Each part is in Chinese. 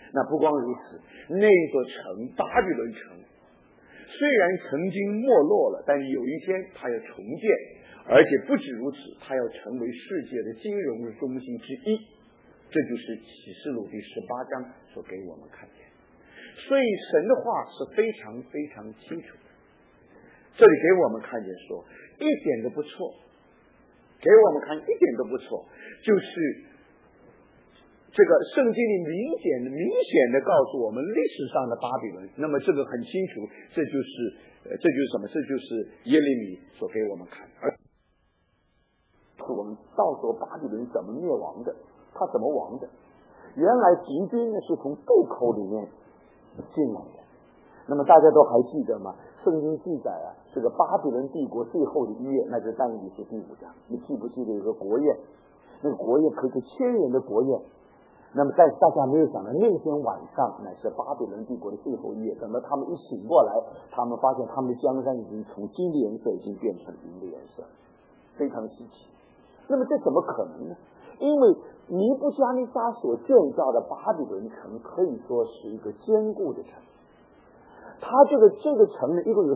那不光如此，那座城巴比伦城虽然曾经没落了，但是有一天它要重建，而且不止如此，它要成为世界的金融中心之一。这就是启示录第18章所给我们看见。所以神的话是非常非常清楚的，这里给我们看见说一点都不错，给我们看一点都不错，就是这个圣经里明显的告诉我们历史上的巴比伦。那么这个很清楚，这就是什么？这就是耶利米所给我们看的。是我们到时候巴比伦怎么灭亡的，他怎么亡的？原来敌军呢是从渡口里面进来的。那么大家都还记得吗？圣经记载啊，这个巴比伦帝国最后的一页，那就是但以理书第5章。你记不记得有个国宴？那个国宴可是1000人的国宴。那么但大家没有想到，那天晚上乃是巴比伦帝国的最后一夜。等到他们一醒过来，他们发现他们的江山已经从金的颜色已经变成银的颜色，非常稀奇。那么这怎么可能呢？因为尼布加尼撒所建造的巴比伦城可以说是一个坚固的城，它这个城呢一共有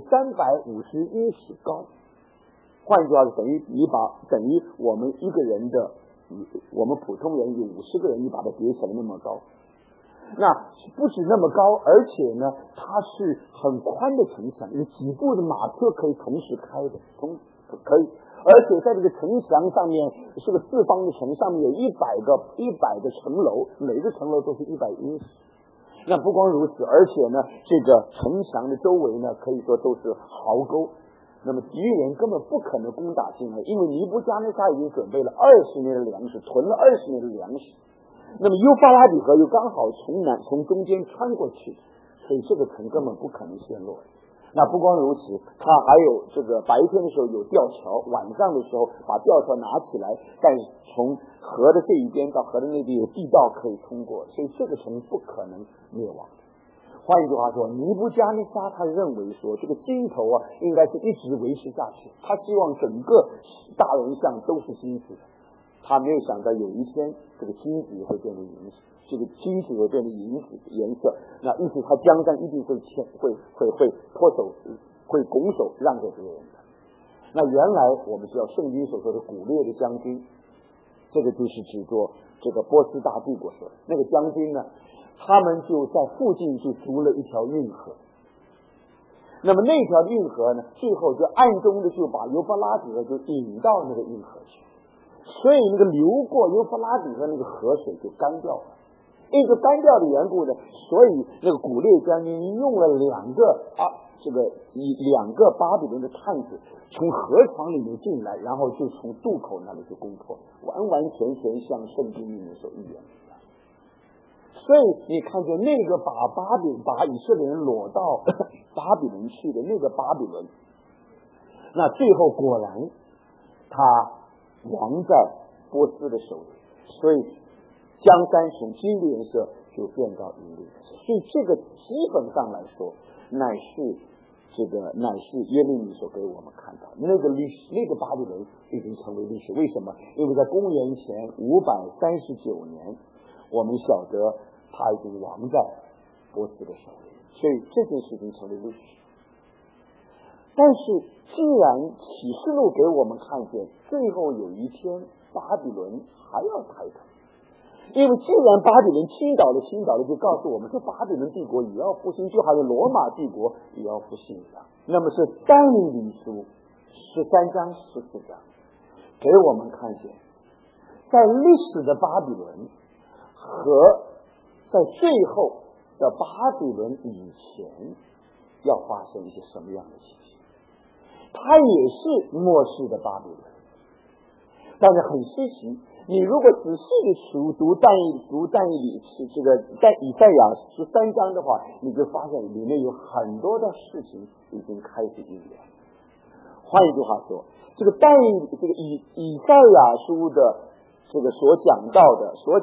350英尺高，换句话说等于我们一个人的，我们普通人有50个人，你把它叠起来那么高。那不止那么高，而且呢它是很宽的城墙，有几部的马车可以同时开的，可以。而且在这个城墙上面是个四方的城，上面有100个城楼，每个城楼都是100英尺。那不光如此，而且呢这个城墙的周围呢可以说都是壕沟，那么敌人根本不可能攻打进来，因为尼布加尼撒已经准备了20年的粮食，囤了20年的粮食。那么幼发拉底河又刚好从中间穿过去，所以这个城根本不可能陷落。那不光如此，它还有这个白天的时候有吊桥，晚上的时候把吊桥拿起来，但是从河的这一边到河的那边有地道可以通过，所以这个城不可能灭亡。换一句话说，尼布加尼撒他认为说这个金头啊应该是一直维持下去，他希望整个大人像都是金子的，他没有想到有一天这个金子会变成银子，这个金子会变成银子颜色，那因此他江山一定会脱手，会拱手让给别人的。那原来我们知道圣经所说的古列的将军，这个就是指着这个波斯大帝国说的那个将军呢，他们就在附近就筑了一条运河。那么那条运河呢，最后就暗中的就把幼发拉底河就引到那个运河去，所以那个流过幼发拉底河那个河水就干掉了。因为干掉的缘故呢，所以那个古列将军用了2个巴比伦的探子从河床里面进来，然后就从渡口那里就攻破，完完全全像圣经里面所预言一样。所以你看见那个把以色列人裸到巴比伦去的那个巴比伦，那最后果然他亡在波斯的手里，所以江山从金的颜色就变到银的颜色。所以这个基本上来说乃是耶利米所给我们看到那个历史，那个巴比伦已经成为历史。为什么？因为在公元前539年，我们晓得他已经亡在波斯的手里，所以这件事情成为历史。但是既然启示录给我们看见最后有一天巴比伦还要抬头，因为既然巴比伦倾倒了，就告诉我们说巴比伦帝国也要复兴，就好像罗马帝国也要复兴一样。那么是但以理书13章14章给我们看见在历史的巴比伦和在最后的巴比伦以前要发生一些什么样的事情。它也是末世的巴比伦，但是很稀奇，你如果仔细的读但以理这个在以赛亚13章的话，你就发现里面有很多的事情已经开始应验。换一句话说，这个以赛亚书的这个所讲到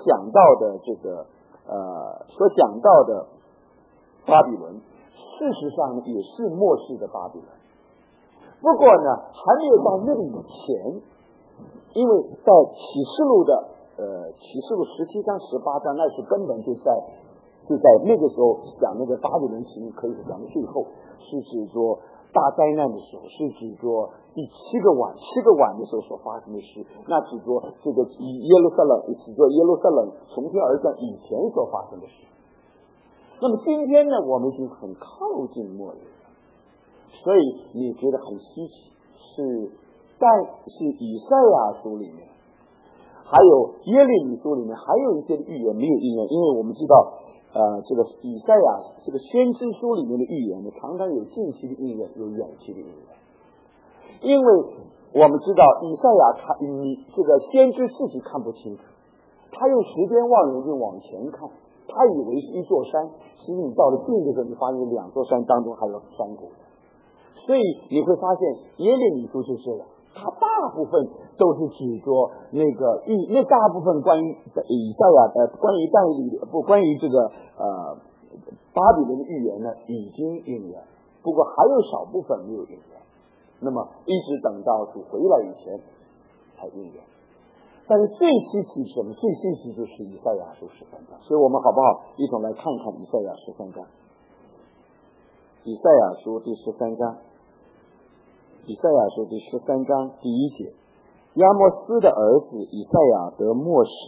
的巴比伦，事实上也是末世的巴比伦。不过呢，还没有到那个以前，因为在启示录17章18章，那是根本就在就在那个时候讲那个巴比伦行可以是讲最后，是指着大灾难的时候，是指着第7个晚的时候所发生的事，那指着这个耶路撒冷，指着耶路撒冷从天而降以前所发生的事。那么今天呢，我们已经很靠近末日了，所以你觉得很稀奇，但是以赛亚书里面还有耶利米书里面还有一些预言没有应验，因为我们知道这个以赛亚这个先知书里面的预言呢，常常有近期的应验，有远期的应验。因为我们知道以赛亚这个先知自己看不清楚，他用时间望远镜往前看，他以为是一座山，其实你到了近的时候，你发现2座山当中还有山谷。所以你会发现耶利米书是这样，它大部分都是指着那大部分关于以赛亚关于这个巴比伦的预言呢已经应验，不过还有少部分没有应验，那么一直等到主回来以前才应验。但是最稀奇什么？最稀奇就是以赛亚书13章，所以我们好不好一同来看看以赛亚13章？以赛亚书第13章，以赛亚书第13章第1节，亚摩斯的儿子以赛亚得默示，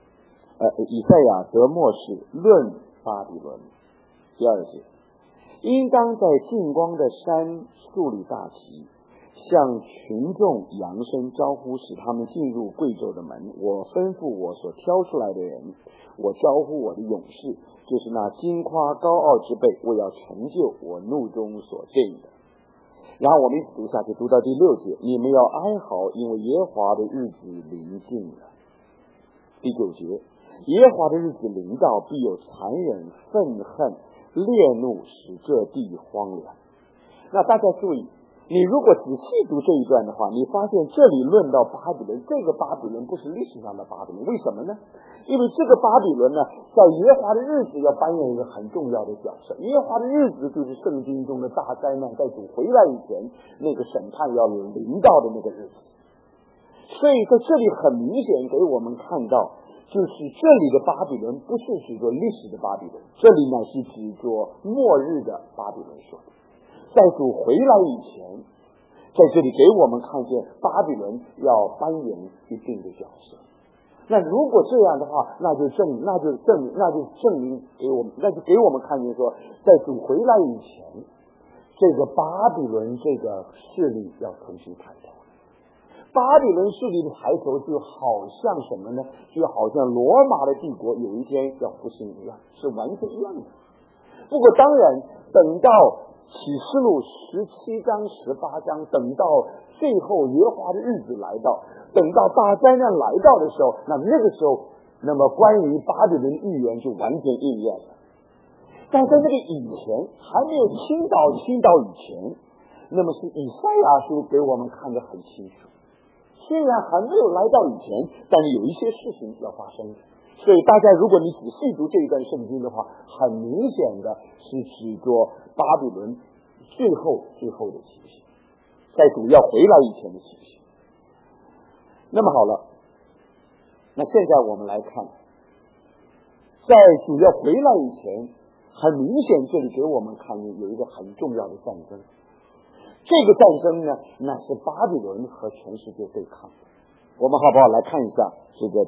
论巴比伦。第2节，应当在近光的山树立大旗，向群众扬声招呼，使他们进入贵胄的门。我吩咐我所挑出来的人，我招呼我的勇士，就是那矜夸高傲之辈，我要成就我怒中所定的。然后我们一起读下去，读到第6节，你们要哀嚎，因为耶和华的日子临近了。第9节，耶和华的日子临到，必有残忍、愤恨、烈怒，使这地荒凉。那大家注意，你如果仔细读这一段的话，你发现这里论到巴比伦，这个巴比伦不是历史上的巴比伦，为什么呢？因为这个巴比伦呢，在耶和华的日子要扮演一个很重要的角色。耶和华的日子就是圣经中的大灾难，在主回来以前，那个审判要临到的那个日子。所以在这里很明显给我们看到，就是这里的巴比伦不是指着历史的巴比伦，这里呢是指着末日的巴比伦说的。在主回来以前，在这里给我们看见巴比伦要扮演一定的角色。那如果这样的话，那就证明给我们看见说，在主回来以前，这个巴比伦这个势力要重新抬头。巴比伦势力的抬头就好像什么呢？就好像罗马的帝国有一天要复兴一样，是完全一样的。不过当然等到启示录17章18章，等到最后耶和华的日子来到，等到大灾难来到的时候，那个时候，那么关于巴比伦预言就完全应验了。但在那个以前，还没有倾倒以前，那么是以赛亚书给我们看得很清楚。虽然还没有来到以前，但是有一些事情要发生。所以大家如果你仔细读这一段圣经的话，很明显的是指着巴比伦最后的情形，在主要回来以前的情形。那么好了，那现在我们来看，在主要回来以前，很明显这里给我们看见有一个很重要的战争。这个战争呢，那是巴比伦和全世界对抗。我们好不好来看一下这个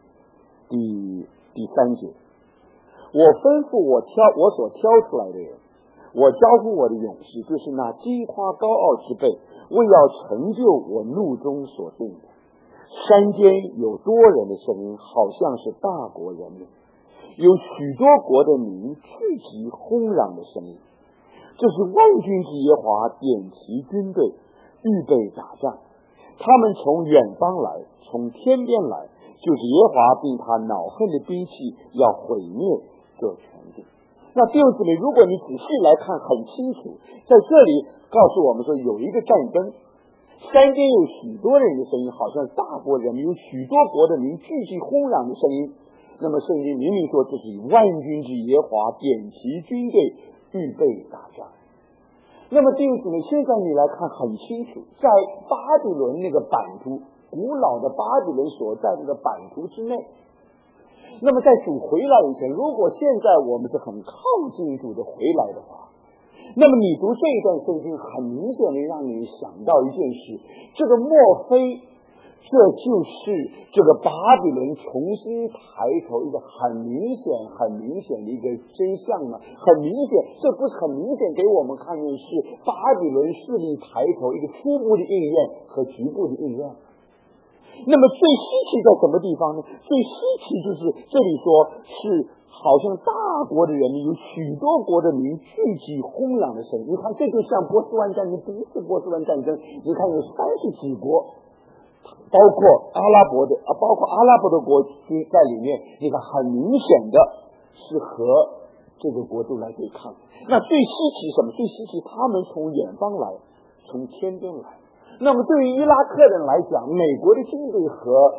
第3节，我吩咐我所挑出来的人，我招呼我的勇士，就是那矜夸高傲之辈，为要成就我怒中所定的。山间有多人的声音，好像是大国人民，有许多国的民聚集轰嚷的声音，这是万军之耶和华点齐军队，预备打仗。他们从远方来，从天边来，就是耶和华并他恼恨的兵器，要毁灭这全地。那弟兄姊妹，如果你仔细来看，很清楚，在这里告诉我们说有一个战争，山间有许多人的声音，好像大国人民，有许多国的民聚集轰嚷的声音。那么圣经明明说，这是以万军之耶和华点齐军队，预备打仗。那么弟兄姊妹，现在你来看很清楚，在巴比伦那个版图，古老的巴比伦所在这个版图之内， 那么在主回来以前，如果现在我们是很靠近主的回来的话，那么你读这一段圣经，很明显的让你想到一件事，这个莫非这就是这个巴比伦重新抬头一个很明显的一个真相呢？很明显，这不是很明显给我们看见是巴比伦势力抬头一个初步的应验和局部的应验。那么最稀奇在什么地方呢？最稀奇就是这里说是好像大国的人民，有许多国的民聚集轰嚷的声音。你看，这就像波斯湾战争，第一次波斯湾战争，你看有30几国，包括阿拉伯的国军在里面，你看很明显的是和这个国度来对抗。那最稀奇什么？最稀奇他们从远方来，从天边来。那么对于伊拉克人来讲，美国的军队和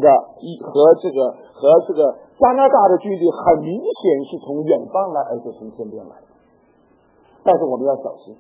加拿大的军队很明显是从远方来，而且从天边来的。但是我们要小心，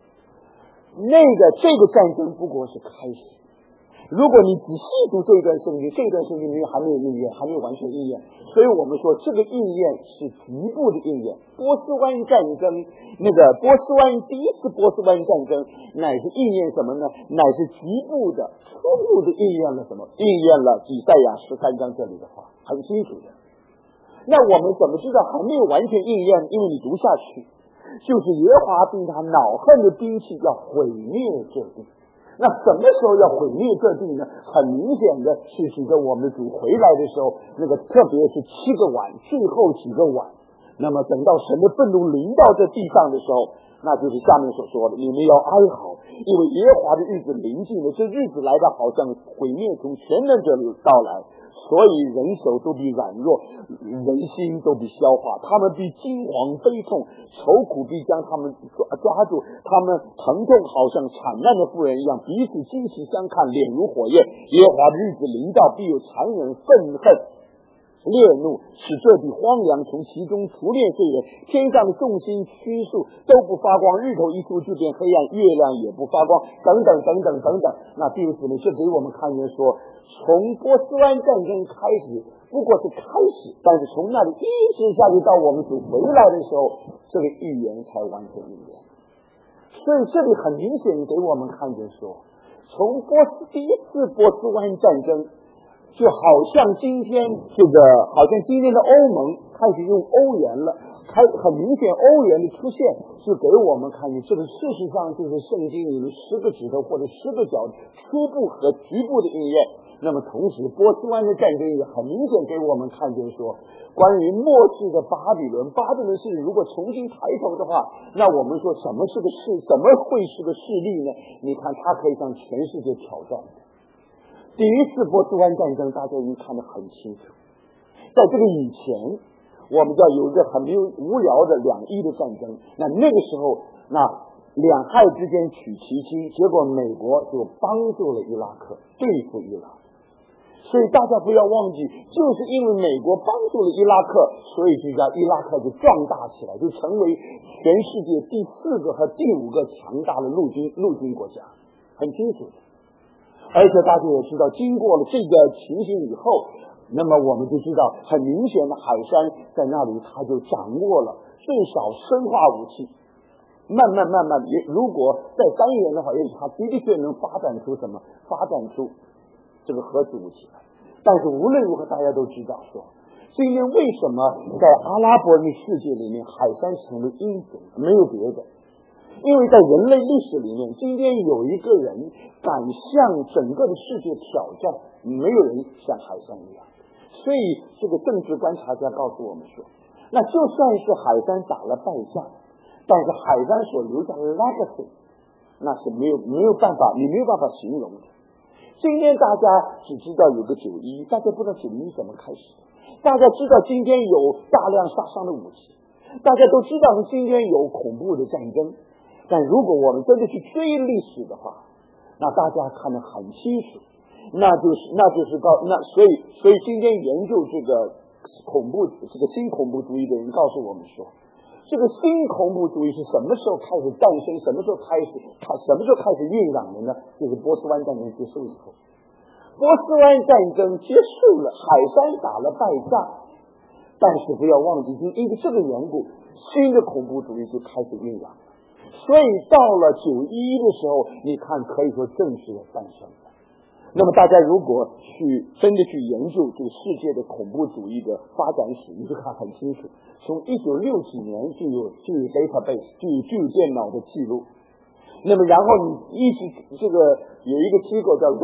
这个战争不过是开始。如果你仔细读这段圣经，这段圣经还没有应验，还没有完全应验，所以我们说这个应验是局部的应验。波斯湾战争，第一次波斯湾战争，乃是应验什么呢？乃是局部的、初步的应验了什么？应验了以赛亚13章这里的话，很清楚的。那我们怎么知道还没有完全应验？因为你读下去，就是耶和华并他恼恨的兵器要毁灭这地。那什么时候要毁灭这地呢？很明显的是指着我们主回来的时候，特别是7个晚，最后几个晚。那么等到神的愤怒临到这地上的时候，那就是下面所说的，你们要哀嚎，因为耶和华的日子临近了，这日子来的好像毁灭从全能者到来，所以人手都必软弱，人心都必消化，他们必惊惶悲痛，愁苦必将他们抓住，他们疼痛好像惨难的妇人一样，彼此惊奇相看，脸如火焰。耶和华的日子临到，必有残忍愤恨烈怒，使这地荒凉，从其中除灭罪人，天上的众星虚数都不发光，日头一出就变黑暗，月亮也不发光，等等。那第四呢，是给我们看见说，从波斯湾战争开始不过是开始，但是从那里一直下去到我们主回来的时候，这个预言才完全应验。所以这里很明显给我们看见说，从第一次波斯湾战争，就好像今天的欧盟开始用欧元了，很明显欧元的出现是给我们看见这个事实上就是圣经里面10个指头或者10个角初步和局部的应验。那么同时波斯湾的战争也很明显给我们看见说，关于末世的巴比伦是如果重新抬头的话，那我们说什么会是个势力呢？你看它可以向全世界挑战。第一次波斯湾战争大家已经看得很清楚，在这个以前我们知道有一个很无聊的2伊的战争，那个时候两害之间取其轻，结果美国就帮助了伊拉克对付伊拉克。所以大家不要忘记，就是因为美国帮助了伊拉克，所以这家伊拉克就壮大起来，就成为全世界第4个和第5个强大的陆军国家，很清楚的。而且大家也知道，经过了这个情形以后，那么我们就知道很明显的海山在那里他就掌握了最少生化武器，慢慢如果再3年的话，也许他的确能发展出这个核子武器来。但是无论如何大家都知道说，今天为什么在阿拉伯人世界里面海山成为英雄，没有别的，因为在人类历史里面，今天有一个人敢向整个的世界挑战，没有人像海山一样。所以这个政治观察家告诉我们说，那就算是海山打了败仗，但是海山所留下的 legacy 那是没有办法形容的。今天大家只知道有个9·11，大家不知道9·11怎么开始的，大家知道今天有大量杀伤的武器，大家都知道今天有恐怖的战争，但如果我们真的去追历史的话，那大家看得很清楚，所以今天研究这个新恐怖主义的人告诉我们说，这个新恐怖主义是什么时候开始诞生，什么时候开始酝酿的呢？就是波斯湾战争结束以后。波斯湾战争结束了，海山打了败仗， 但是不要忘记，就因为这个缘故，新的恐怖主义就开始酝酿了。所以到了911的时候，你看可以说正式的诞生了。那么大家如果真的去研究这个世界的恐怖主义的发展史，你就看很清楚，从1960几年就有 database， 就有电脑的记录。那么然后你一直这个有一个机构叫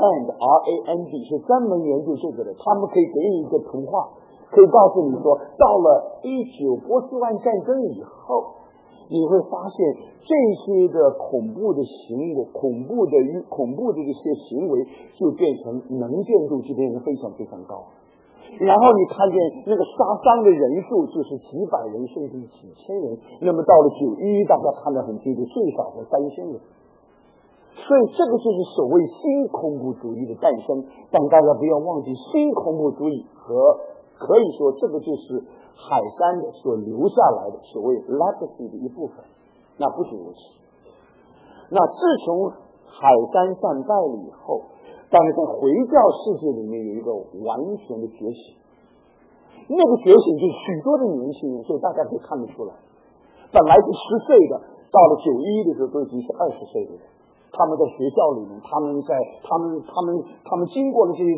RAND 是专门研究这个的，他们可以给你一个图画，可以告诉你说，到了19波斯湾战争以后，你会发现这些的恐怖的行为，恐怖的这些行为就变成能见度就变成非常非常高。然后你看见那个杀伤的人数就是几百人甚至几千人，那么到了911大家看得很清楚，最少是3000人。所以这个就是所谓新恐怖主义的诞生，但大家不要忘记，新恐怖主义和可以说这个就是海山的所留下来的所谓 legacy 的一部分。那不仅如此，那自从海山战败了以后，但是在回教世界里面有一个完全的觉醒，那个觉醒就是许多的年轻人，所以大家可以看得出来，本来是10岁的，到了911的时候都已经是20岁的人。他们在学校里面，他们经过了这个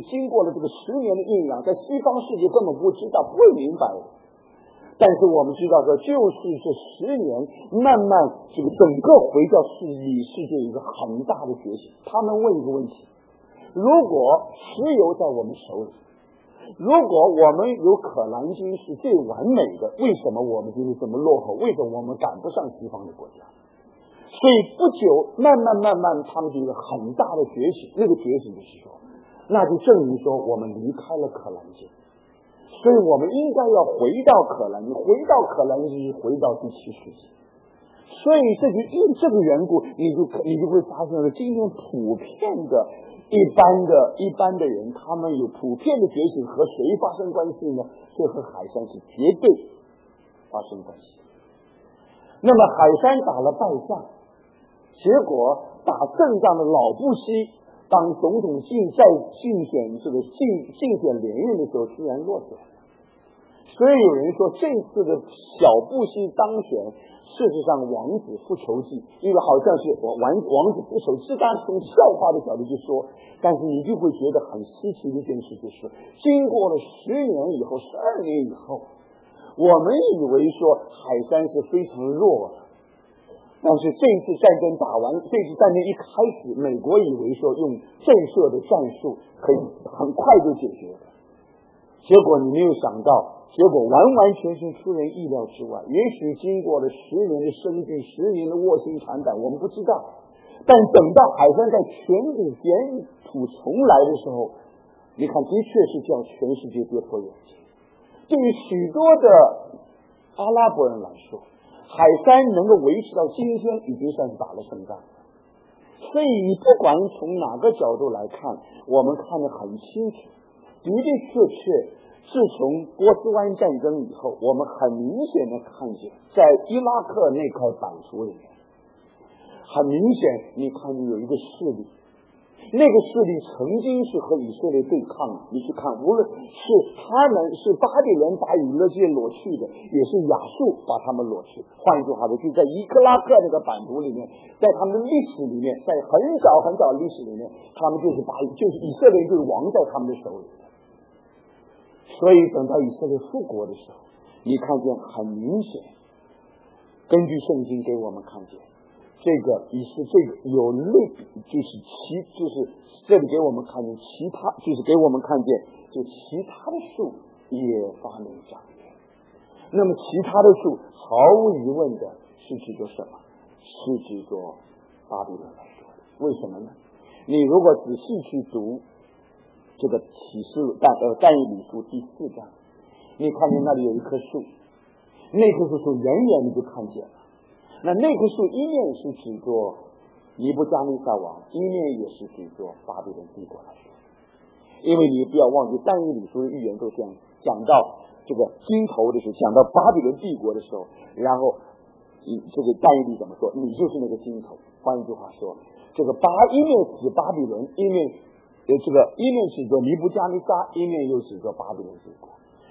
10年的酝酿，在西方世界根本不知道，不会明白的。但是我们知道说，就是这10年，慢慢这个整个回教世界有一个很大的觉醒。他们问一个问题：如果石油在我们手里，如果我们有可兰经是最完美的，为什么我们就是这么落后？为什么我们赶不上西方的国家？所以不久，慢慢，他们就有一个很大的觉醒。那个觉醒就是说，那就证明说我们离开了可兰经，所以我们应该要回到可兰经，回到可兰经，回到第7世纪。所以这就因这个缘故，你就会发现了，今天普遍的一般的人，他们有普遍的觉醒，和谁发生关系呢？这和海山是绝对发生关系。那么海山打了败仗，结果打胜仗的老布希当总统竞选连任的时候，居然落选了。所以有人说，这次的小布希当选，事实上王子复仇记，因为好像是王子复仇，是当然从笑话的角度去说，但是你就会觉得很稀奇的一件事，就是经过了10年以后，12年以后，我们以为说海山是非常弱的，但是这次战争打完，这次战争一开始，美国以为说用震慑的战术可以很快就解决了，结果你没有想到，结果完全出人意料之外。也许经过了10年的生育，10年的卧薪尝胆，我们不知道，但等到海山在卷土重来的时候，你看的确是叫全世界跌破眼镜。对于许多的阿拉伯人来说，海山能够维持到今天，已经算是打了胜仗了。所以你不管从哪个角度来看，我们看得很清楚，的确自从波斯湾战争以后，我们很明显的看见，在伊拉克那块版图里面，很明显你看见有一个势力，那个势力曾经是和以色列对抗的。你去看，无论是他们是巴比伦把以色列掳去的，也是亚述把他们掳去。换句话说，就在伊克拉克那个版图里面，在他们的历史里面，在很早的历史里面，他们就是以色列就是亡在他们的手里。所以等到以色列复国的时候，你看见很明显，根据圣经给我们看见，这个有类比，就是这里给我们看见其他，就是给我们看见就其他的树也发芽长叶。那么其他的树毫无疑问的是指着什么？是指着巴比伦来说的。为什么呢？你如果仔细去读这个启示但以理书第4章，你看见那里有一棵树，那棵树远远你就看见了。那棵树一面是指着尼布加尼撒王，一面也是指着巴比伦帝国来说。因为你不要忘记但以理书的预言都这样讲到这个金头的时候，讲到巴比伦帝国的时候，然后这个但以理怎么说？你就是那个金头。换一句话说，这个一面指巴比伦，一面指着尼布加尼撒，一面又指着巴比伦帝国。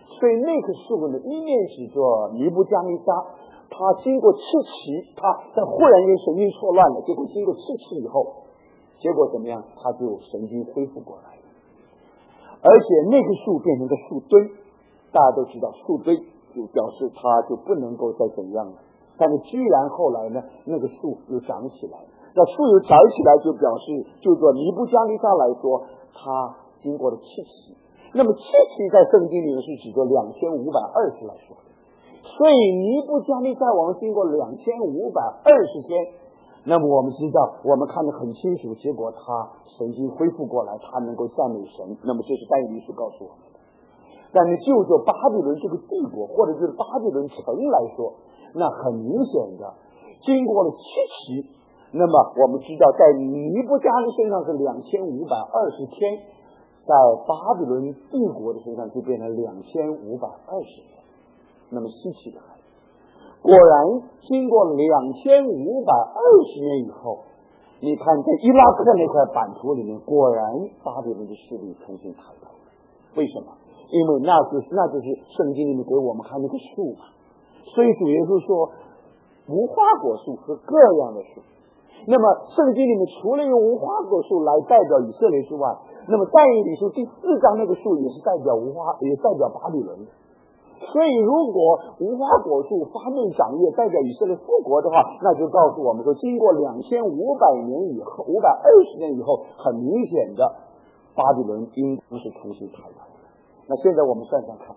所以那棵树呢，一面指着尼布加尼撒，他经过吃期，他忽然间神经错乱了，结果经过吃期以后，结果怎么样？他就神经恢复过来了。而且那棵树变成个树墩，大家都知道树墩就表示它就不能够再怎样了。但是居然后来呢，那个树又长起来，那树又长起来就表示，就说尼布加尼撒来说，他经过了7期。那么7期在圣经里面是指着2520来说的，所以尼布加尼撒王经过2520天，那么我们知道，我们看得很清楚，结果他神经恢复过来，他能够赞美神。那么这是但以理书告诉我们的。但是就着巴比伦这个帝国，或者就是巴比伦城来说，那很明显的，经过了7期，那么我们知道，在尼布加尼身上是2520天，在巴比伦帝国的身上就变成2520天，那么稀奇的很。果然经过2520年以后，你看在伊拉克那块版图里面，果然巴比伦的势力重新抬头了。为什么？因为那就是圣经里面给我们看那个树嘛。所以主耶稣说无花果树和各样的树。那么圣经里面除了用无花果树来代表以色列之外，那么但以理书第4章那个树也是代表也代表巴比伦的。所以如果无花果树发嫩长叶代表以色列复国的话，那就告诉我们说，经过2500年以后，520年以后，很明显的巴比伦应该是重新抬头的。那现在我们算算看，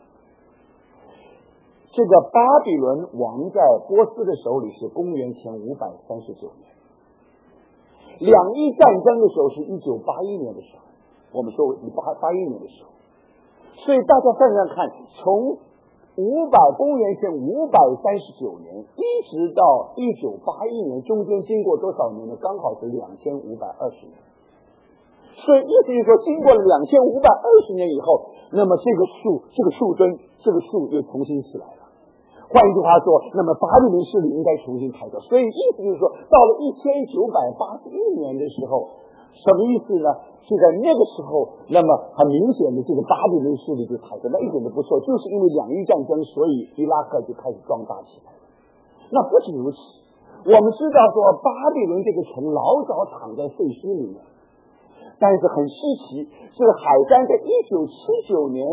这个巴比伦王在波斯的手里是公元前539年，两伊战争的时候是1981年的时候，我们说81年的时候。所以大家算算看，从公元前539年一直到1981年，中间经过多少年呢？刚好是2520年。所以意思就是说，经过了2520年以后，那么这个树墩，这个树又重新起来了。换一句话说，那么巴比伦势力应该重新抬头。所以意思就是说，到了1981年的时候，什么意思呢？就在那个时候，那么很明显的这个巴比伦势力就抬头，那一点都不错，就是因为两伊战争，所以伊拉克就开始壮大起来。那不止如此，我们知道说巴比伦这个城老早躺在废墟里面，但是很稀奇，这个海山在1979年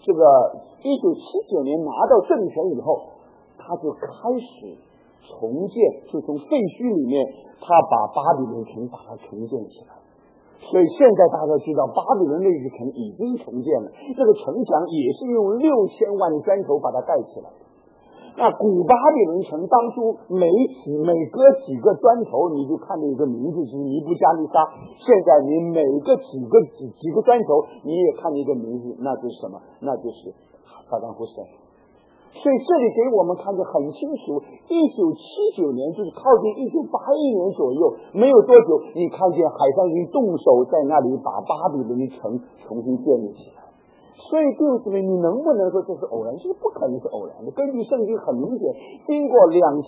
拿到政权以后，他就开始重建，就从废墟里面他把巴比伦城把它重建起来。所以现在大家知道巴比伦那个城已经重建了，这个城墙也是用6000万的砖头把它盖起来的。那古巴比伦城当初每隔几个砖头你就看到一个名字，是尼布加尼撒。现在你每个几个砖头你也看到一个名字，那就是什么？那就是萨达姆胡塞。所以这里给我们看得很清楚，1979年就是靠近1981年左右，没有多久，你看见海山军动手在那里把巴比伦城重新建立起来。所以弟兄姊妹，你能不能说这是偶然？这不可能是偶然的。根据圣经很明显，经过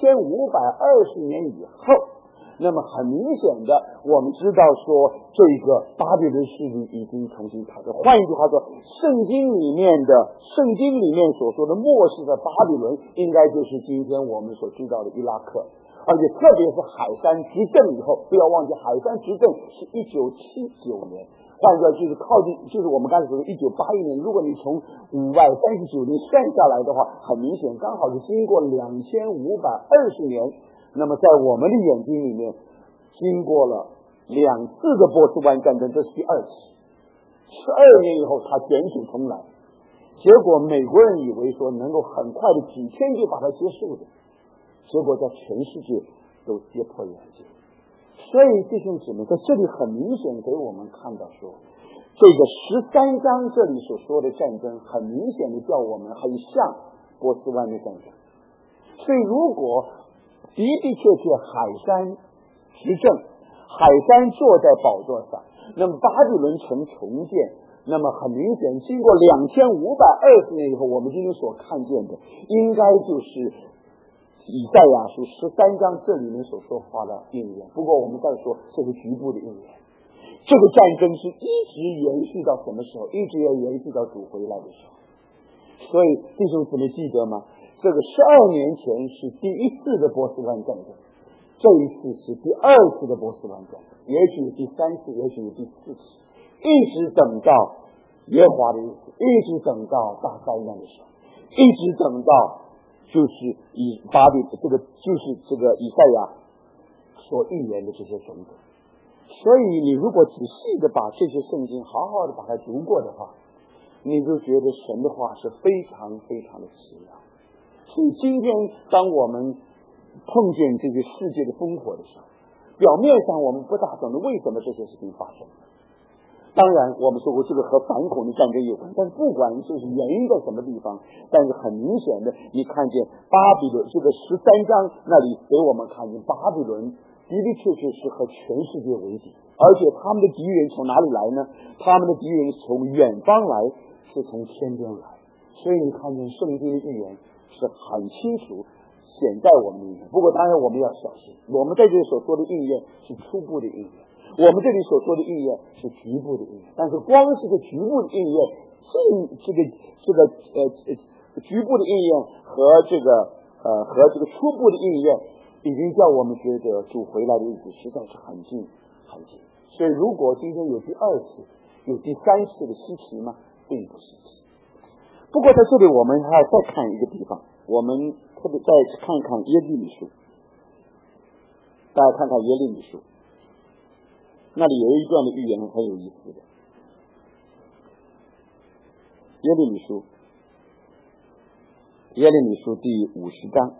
2520年以后，那么很明显的，我们知道说这个巴比伦势力已经重新抬头。换一句话说，圣经里面所说的末世的巴比伦，应该就是今天我们所知道的伊拉克。而且特别是海山执政以后，不要忘记海山执政是1979年，换句话就是靠近，就是我们刚才说的1981年。如果你从539年算下来的话，很明显刚好是经过2520年。那么在我们的眼睛里面，经过了2次的波斯湾战争，这是第2次。12年以后他卷土重来，结果美国人以为说能够很快的几天就把它结束的，结果在全世界都跌破眼镜。所以弟兄姊妹，在这里很明显给我们看到说，这个13章这里所说的战争，很明显的叫我们很像波斯湾的战争。所以如果的确海山执政，海山坐在宝座上，那么巴比伦城重建，那么很明显经过2520年以后，我们今天所看见的应该就是以赛亚书13章这里面所说话的应验。不过我们再说这是局部的应验，这个战争是一直延续到什么时候？一直要延续到主回来的时候。 所以弟兄姊妹记得吗？这个12年前是第一次的波斯湾战争，这一次是第二次的波斯湾战争，也许有第三次，也许有第四次，一直等到耶和华的日子，一直等到大灾难的时候，一直等到就是以赛亚所预言的这些种种。所以你如果仔细的把这些圣经好好的把它读过的话，你就觉得神的话是非常非常的奇妙。所以今天当我们碰见这个世界的烽火的时候，表面上我们不大懂得为什么这些事情发生。当然我们说过这个和反恐的战争有关，但不管就是原因在什么地方，但是很明显的你看见巴比伦这个13章那里给我们看见巴比伦的的确确是和全世界为敌，而且他们的敌人从哪里来呢？他们的敌人从远方来，是从天边来。所以你看见圣经的预言是很清楚显在我们面前。不过当然我们要小心，我们在这里所说的应验是初步的应验，我们这里所说的应验是局部的应验。但是光是这局部的应验，局部的应验和这个初步的应验，已经叫我们觉得主回来的日子实在是很近很近。所以如果今天有第二次有第三次的稀奇吗？并不稀奇。不过在这里我们还要再看一个地方，我们特别再看看耶利米书，大家看看耶利米书，那里有一段的预言很有意思的。耶利米书第50章，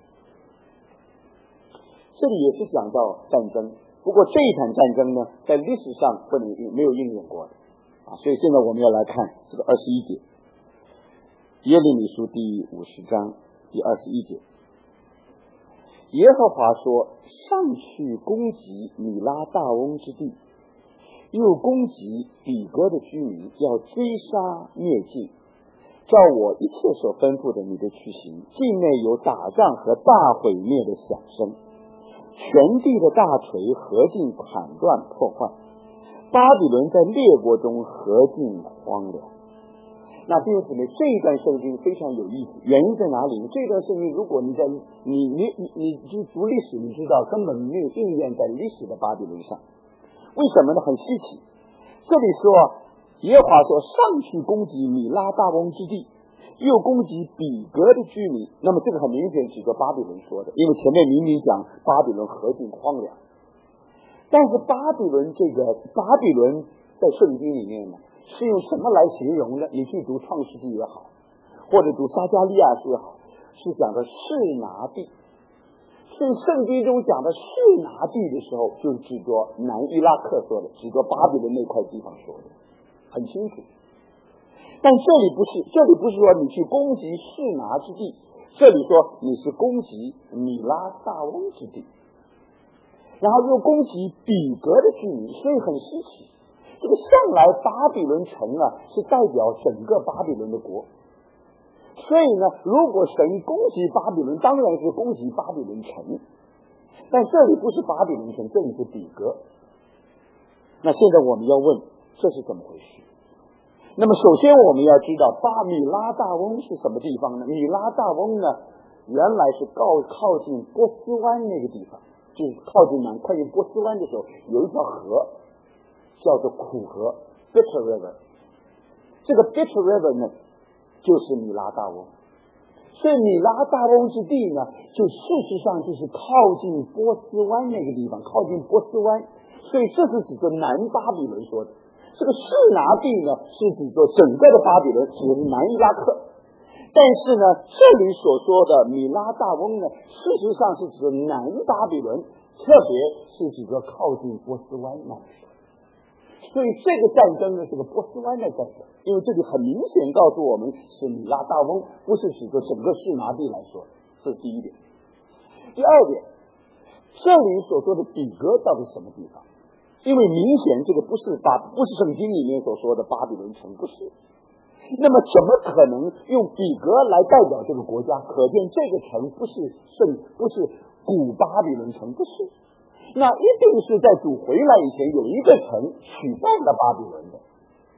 这里也是讲到战争，不过这一场战争呢，在历史上没有应验过的所以现在我们要来看这个21节，耶利米书第50章第21节，耶和华说：上去攻击米拉大翁之地，又攻击比革的居民，要追杀灭尽，照我一切所吩咐的你的去行。境内有打仗和大毁灭的响声，全地的大锤合尽砍断破坏，巴比伦在列国中合尽荒凉。那弟兄姊妹，这一段圣经非常有意思，原因在哪里？这段圣经如果你去读历史，你知道根本没有应验在历史的巴比伦上。为什么呢？很稀奇。这里说耶和华说上去攻击米拉大翁之地，又攻击比革的居民。那么这个很明显指着巴比伦说的，因为前面明明讲巴比伦合尽荒凉。但是巴比伦在圣经里面呢，是用什么来形容呢？你去读创世纪也好，或者读撒迦利亚书也好，是讲的示拿地。所以圣经中讲的示拿地的时候，就是指着南伊拉克说的，指着巴比伦那块地方说的，很清楚。但这里不是说你去攻击示拿之地，这里说你是攻击米拉大翁之地，然后又攻击比革的居民，所以很稀奇。这个向来巴比伦城是代表整个巴比伦的国，所以呢，如果神攻击巴比伦，当然是攻击巴比伦城，但这里不是巴比伦城，这里是比革。那现在我们要问，这是怎么回事？那么首先我们要知道米拉大翁是什么地方呢？米拉大翁呢，原来是靠近波斯湾那个地方，就是靠近波斯湾的时候，有一条河叫做苦河 Bitter River， 这个 Bitter River 呢就是米拉大翁。所以米拉大翁之地呢，就事实上就是靠近波斯湾那个地方，靠近波斯湾，所以这是指着南巴比伦说的。这个示拿地呢，是指着整个的巴比伦，指的是南伊拉克。但是呢，这里所说的米拉大翁呢，事实上是指着南巴比伦，特别是指着靠近波斯湾那里。所以这个战争呢是个波斯湾的战争，因为这里很明显告诉我们是米拉大翁，不是指着整个示拿地来说，这是第一点。第二点，这里所说的比革到底是什么地方？因为明显这个不是圣经里面所说的巴比伦城，不是。那么怎么可能用比革来代表这个国家？可见这个城不是古巴比伦城，不是。那一定是在主回来以前有一个城取代了巴比伦的。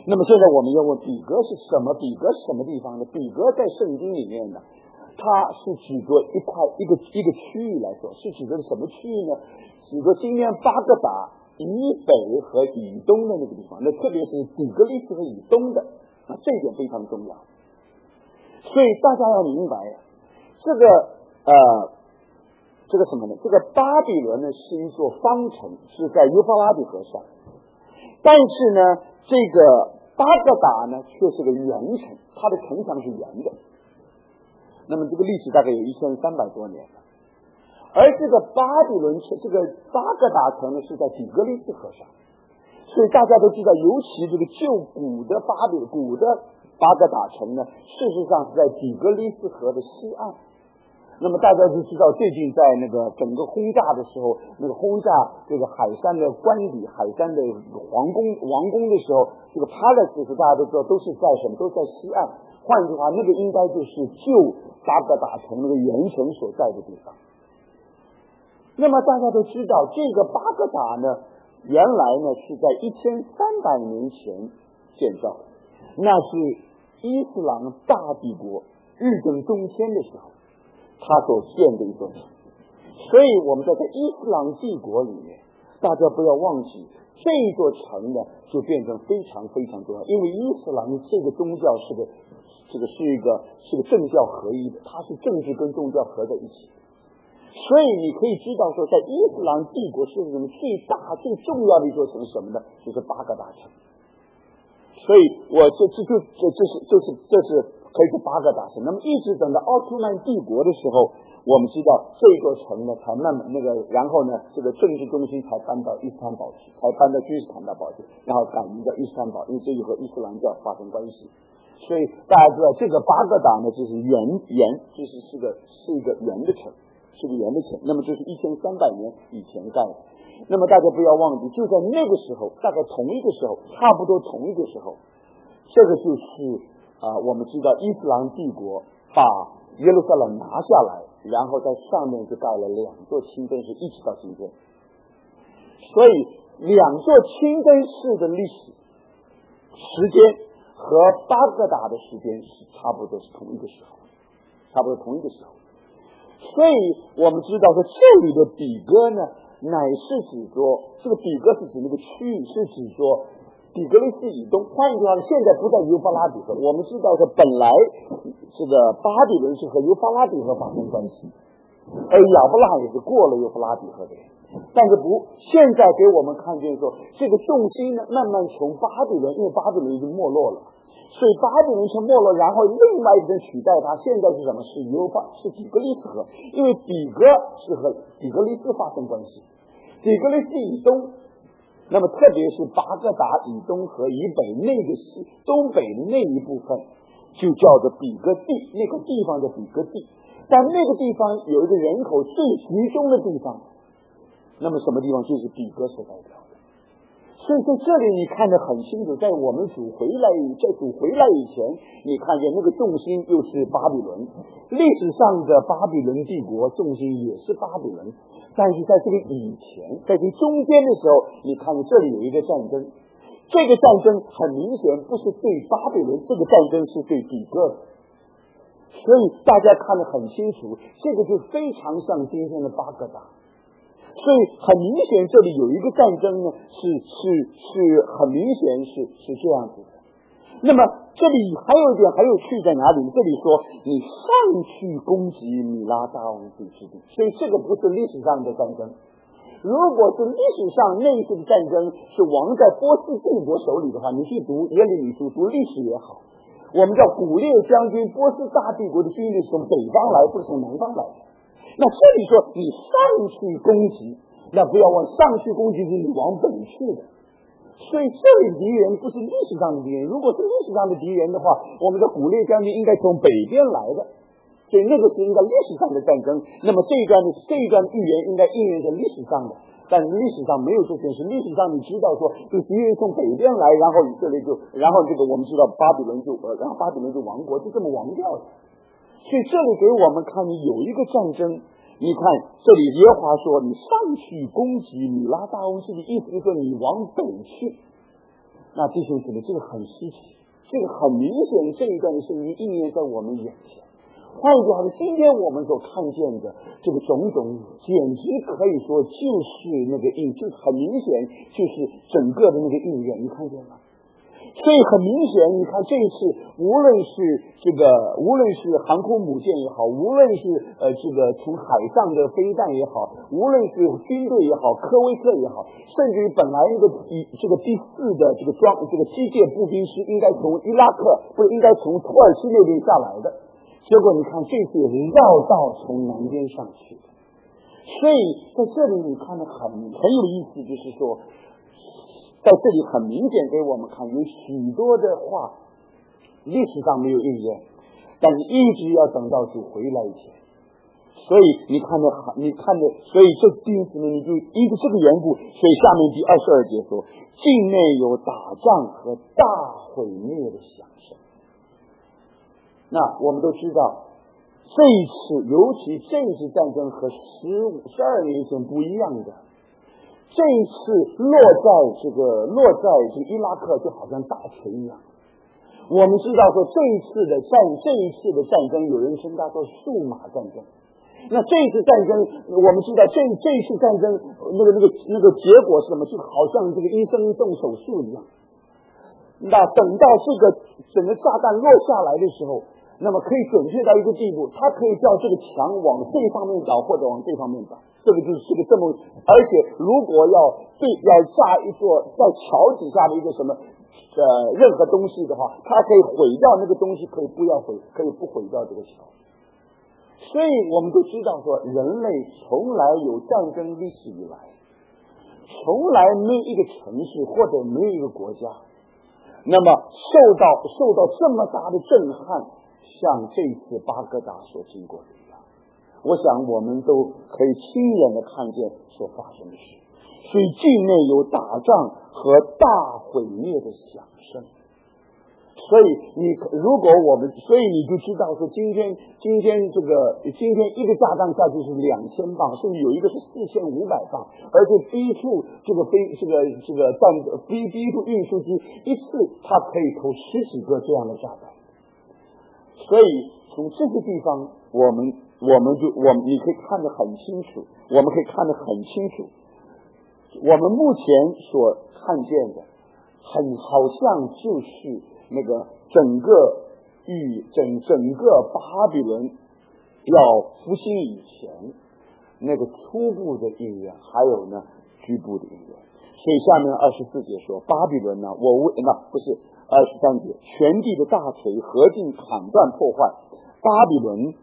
那么现在我们要问比革是什么？比革是什么地方呢？比革在圣经里面呢，它是指着一个区域来说，是指着什么区域呢？指着今天巴格达以北和以东的那个地方，那特别是底格里斯和以东的，这一点非常重要。所以大家要明白，这个什么呢？这个巴比伦呢是一座方城，是在幼发拉底河上，但是呢，这个巴格达呢却是个圆城，它的城墙是圆的。那么这个历史大概有1300多年了。而这个巴比伦城，这个巴格达城呢是在底格里斯河上，所以大家都知道，尤其这个旧古的巴格达城呢，事实上是在底格里斯河的西岸。那么大家就知道，最近在那个整个轰炸的时候，那个轰炸这个海山的官邸、海山的王宫的时候，这个 palace 大家都知道都是在什么？都在西岸。换句话，那个应该就是旧巴格达城那个原城所在的地方。那么大家都知道，这个巴格达呢，原来呢是在1300年前建造的，那是伊斯兰大帝国日征中天的时候他所建的一座城。所以我们在伊斯兰帝国里面，大家不要忘记这座城呢就变成非常非常重要，因为伊斯兰这个宗教是个政教合一的，它是政治跟宗教合在一起。所以你可以知道说，在伊斯兰帝国是最大最重要的一座城是什么呢？就是巴格达城。所以这是可以是巴格达城。那么一直等到奥斯曼帝国的时候，我们知道这座城呢才慢慢然后呢这个政治中心才搬到伊斯坦堡去，才搬到君士坦丁堡去，然后改名叫伊斯坦堡，因为这就和伊斯兰教发生关系。所以大家知道这个巴格达呢就是圆，就是是一个圆的城。是个圆的城，那么这是1300年以前盖的。那么大家不要忘记，就在那个时候，大概同一个时候，差不多同一个时候，这个就是我们知道伊斯兰帝国把耶路撒冷拿下来，然后在上面就盖了2座清真寺，一直到今天。所以2座清真寺的历史时间和巴格达的时间是差不多是同一个时候。所以我们知道说，这里的比革呢，乃是指着这个比革是指那个区域，是指着底格里斯以东。换句话说，现在不在幼发拉底河。我们知道说，本来这个巴比伦是和幼发拉底河发生关系，而亚伯拉罕也是过了幼发拉底河的人。但是现在给我们看见说，这个重心呢，慢慢从巴比伦，因为巴比伦已经没落了。所以巴比伦城没落，然后另外一个人取代他，现在是什么？是底格里斯河，因为比革是和底格里斯发生关系。底格里斯以东，那么特别是巴格达以东和以北那个东北的那一部分，就叫做比革地，那个地方叫比革地。但那个地方有一个人口最集中的地方，那么什么地方？就是比革所代表。所以在这里你看得很清楚，在我们主回来以前，你看见那个重心又是巴比伦，历史上的巴比伦帝国重心也是巴比伦，但是在这个以前，在这中间的时候，你看见这里有一个战争，这个战争很明显不是对巴比伦，这个战争是对比革的，所以大家看得很清楚，这个就非常像今天的巴格达。所以很明显，这里有一个战争呢，是很明显是这样子的。那么这里还有一点很有趣在哪里？这里说你上去攻击米拉大王地之地，所以这个不是历史上的战争。如果是历史上那一次的战争是亡在波斯帝国手里的话，你去读耶利米书，读历史也好，我们叫古列将军，波斯大帝国的军队从北方来，不是从南方来的。那这里说你上去攻击，那不要忘上去攻击是你往北去的，所以这里敌人不是历史上的敌人。如果是历史上的敌人的话，我们的古列将军应该从北边来的，所以那个是一个历史上的战争。那么这一段预言应该应验在历史上的，但是历史上没有这件事。历史上你知道说，这个敌人从北边来，然后以色列然后这个我们知道巴比伦然后巴比伦就亡国，就这么亡掉的。所以这里给我们看，你有一个战争，你看这里耶和华说你上去攻击米拉大翁，这个意思就是说你往北去。 那弟兄姊妹，这个很稀奇，这个很明显，这一段的圣经应验在我们眼前。换句话说，今天我们所看见的这个种种，简直可以说就是那个就很明显，就是整个的那个应验，你看见吗？所以很明显，你看这一次，无论是航空母舰也好，无论是这个从海上的飞弹也好，无论是军队也好，科威特也好，甚至于本来这个第4的这个机械步兵师应该从伊拉克，不是应该从土耳其那边下来的，结果你看这次也是绕道从南边上去的。所以在这里你看得很有意思，就是说在这里很明显给我们看，有许多的话历史上没有应验，但是一直要等到主回来以前。所以你看的，所以这弟兄姊妹，你就因为这个缘故，所以下面第22节说，境内有打仗和大毁灭的响声。那我们都知道，这一次尤其这一次战争和12年前不一样的。这一次落在这个伊拉克就好像大锤一样。我们知道说这一次的战争，有人称它做数码战争。那这一次战争，我们知道这一次战争那个结果是什么？就好像这个医生动手术一样。那等到这个整个炸弹落下来的时候，那么可以准确到一个地步，它可以叫这个墙往这方面倒，或者往这方面倒。这个就是这么，而且如果要炸一座在桥底下的一个什么任何东西的话，它可以毁掉那个东西，可以不毁掉这个桥。所以我们都知道说，人类从来有战争历史以来，从来没有一个城市或者没有一个国家，那么受到这么大的震撼，像这次巴格达所经过的一样。我想我们都可以亲眼的看见所发生的事。所以境内有打仗和大毁灭的响声。所以你就知道说，今天一个炸弹下去是2000磅，甚至有一个是4500磅，而且第一处运输机一次它可以投10几个这样的炸弹。所以从这个地方，你可以看得很清楚，我们目前所看见的，好像就是那个整个巴比伦要复兴以前那个初步的应验，还有呢局部的应验。所以下面24节说，巴比伦呢，不是23节，全地的大锤合尽砍断破坏，巴比伦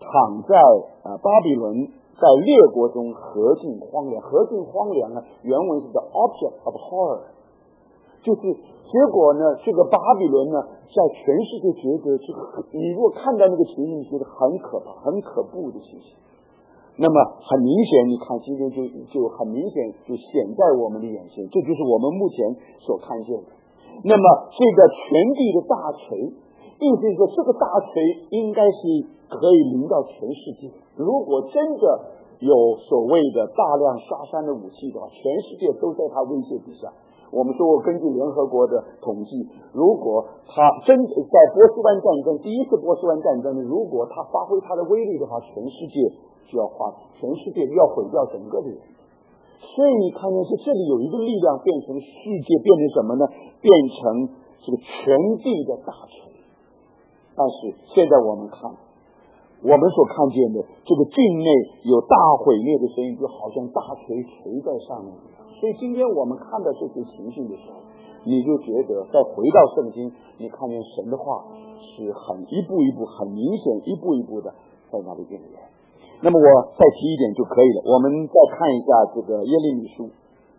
在列国中合尽荒凉。合尽荒凉呢，原文是 the object of horror， 就是结果呢，这个巴比伦呢，在全世界觉得你如果看到那个情形，觉得很可怕、很可怖的情形。那么很明显，你看今天就很明显就显在我们的眼前，这就是我们目前所看见的。那么这个全地的大锤，意思是说这个大锤应该是可以临到全世界。如果真的有所谓的大量杀伤的武器的话，全世界都在它威胁底下。我们说过，根据联合国的统计，如果它真在第一次波斯湾战争，如果它发挥它的威力的话，全世界要毁掉整个的人。所以你看见是这里有一个力量变成世界，变成什么呢？变成这个全地的大锤。但是现在我们所看见的这个境内有大毁灭的声音，就好像大锤锤在上面一样。所以今天我们看到这些情形的时候，你就觉得再回到圣经，你看见神的话是很一步一步，很明显一步一步的在那里应验。那么我再提一点就可以了。我们再看一下这个耶利米书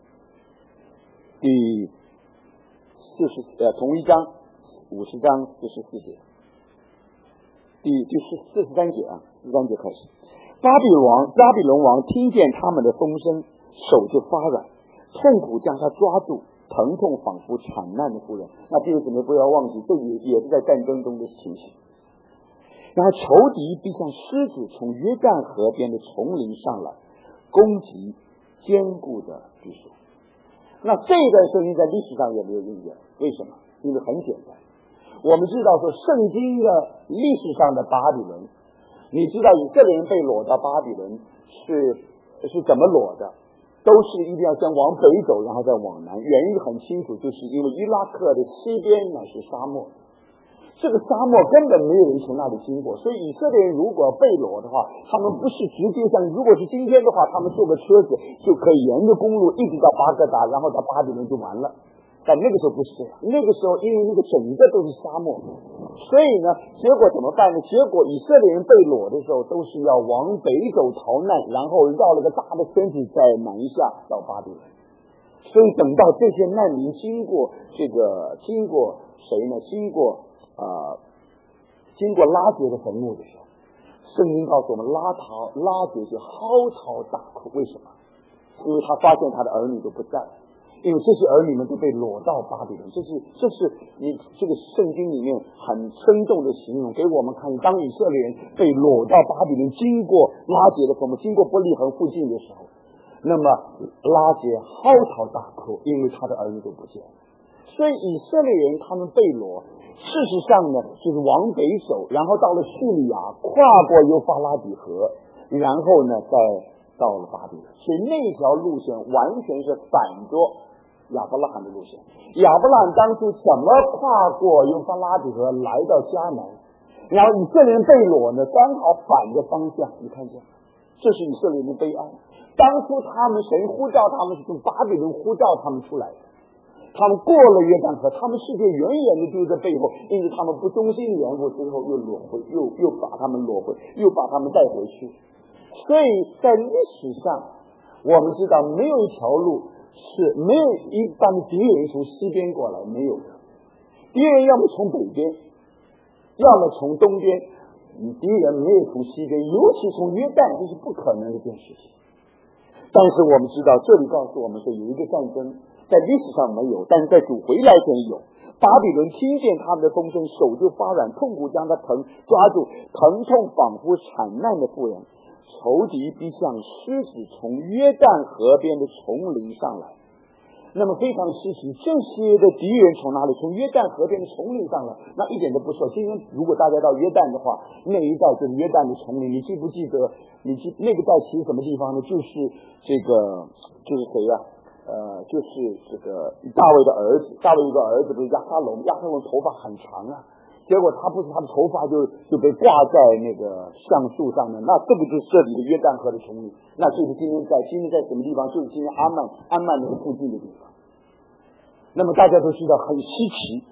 同一章50章44节，第43节43节开始，巴比伦王听见他们的风声，手就发软，痛苦将他抓住，疼痛仿佛产难的妇人。那弟兄姊妹不要忘记，这也是在战争中的情形。然后仇敌必像狮子从约旦河边的丛林上来，攻击坚固的居所。 那这一段圣经在历史上也没有应验，为什么？因为很简单，我们知道说圣经的历史上的巴比伦，你知道以色列人被掳到巴比伦是怎么掳的？都是一定要先往北走，然后再往南。原因很清楚，就是因为伊拉克的西边呢是沙漠，这个沙漠根本没有人从那里经过，所以以色列人如果被掳的话，他们不是直接像，如果是今天的话，他们坐个车子就可以沿着公路一直到巴格达，然后到巴比伦就完了。但那个时候不是，那个时候因为那个整个都是沙漠，所以呢，结果怎么办呢？结果以色列人被掳的时候，都是要往北走逃难，然后绕了个大的圈子再南下到巴比伦。所以等到这些难民经过谁呢？经过拉结的坟墓的时候，圣经告诉我们，拉结就嚎啕大哭。为什么？因为他发现他的儿女都不在。因为这些儿女们都被掳到巴比伦，这是你这个圣经里面很生动的形容给我们看。当以色列人被掳到巴比伦，经过拉结的坟墓，经过伯利恒附近的时候，那么拉结嚎啕大哭，因为他的儿女都不见了。所以以色列人他们被掳，事实上呢就是往北走，然后到了叙利亚，跨过幼发拉底河，然后呢再到了巴比伦。所以那条路线完全是反着亚伯拉罕的路线。亚伯拉罕当初怎么跨过幼发拉底河来到迦南，然后以色列人被掳呢，刚好反着方向。你看见，这是以色列人的悲哀。当初他们神呼召他们是从巴比伦呼召他们出来的，他们过了约旦河，他们世界远远的丢在背后，因为他们不忠心缘故，最后又裸回，又把他们裸回，又把他们带回去。所以在历史上我们知道没有一条路是没有一般的敌人从西边过来，没有的。敌人要么从北边，要么从东边，敌人没有从西边，尤其从约旦，这是不可能的一件事情。但是我们知道，这里告诉我们说有一个战争，在历史上没有，但是在主回来前有。巴比伦听见他们的风声，手就发软，痛苦将他抓住，疼痛仿佛产难的妇人。仇敌必像狮子从约旦河边的丛林上来。那么非常稀奇，这些的敌人从哪里？从约旦河边的丛林上来，那一点都不错。今天如果大家到约旦的话，那一带就是约旦的丛林，你记不记得？那个带其实什么地方呢？就是谁呀？就是这个大卫的儿子。大卫有个儿子不是押沙龙，押沙龙头发很长啊。结果他的头发就被挂在那个橡树上面，那这个就是这里的约旦河的丛林，那就是今天在什么地方？就是今天安曼那个附近的地方。那么大家都知道很稀奇。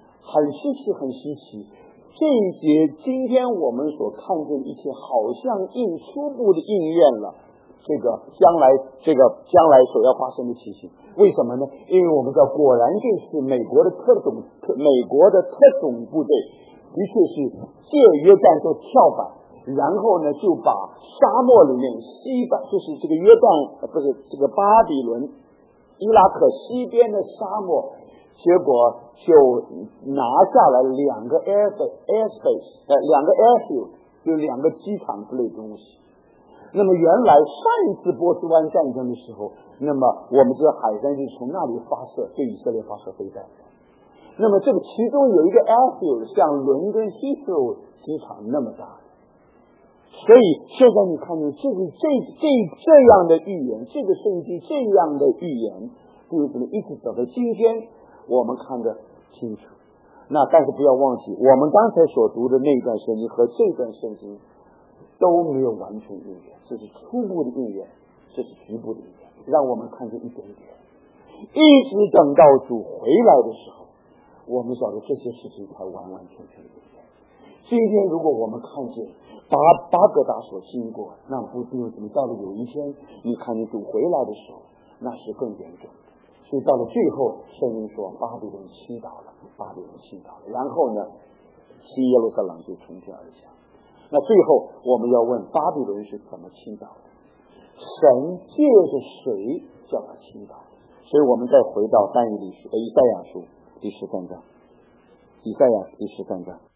这一节今天我们所看见一切，好像初步的应验了这个将来所要发生的情形。为什么呢？因为我们知道，果然这是美国的特种部队。的确是借约旦做跳板，然后呢就把沙漠里面就是这个约旦这个巴比伦伊拉克西边的沙漠，结果就拿下来2个 airspace 2个 airfield， 就2个机场之类的东西。那么原来上一次波斯湾战争的时候，那么我们知道海山就是从那里发射，对以色列发射飞弹。那么这个其中有一个 airfield 像伦敦 Heathrow 机场那么大，所以现在你看见这样的预言，这个圣经这样的预言，就是一直走到今天，我们看得清楚。那但是不要忘记，我们刚才所读的那段圣经和这段圣经都没有完全应验，这是初步的应验，这是局部的应验，让我们看见一点点，一直等到主回来的时候，我们晓得这些事情才完完全全的应验。今天如果我们看见巴格达所经过，那不定怎么到了有一天你看见主回来的时候，那是更严重的。所以到了最后，圣经说巴比伦倾倒了，然后呢西耶路撒冷就从天而降。那最后我们要问，巴比伦是怎么倾倒的？神借着谁叫他倾倒？所以我们再回到以赛亚书第13章，以赛亚第13章。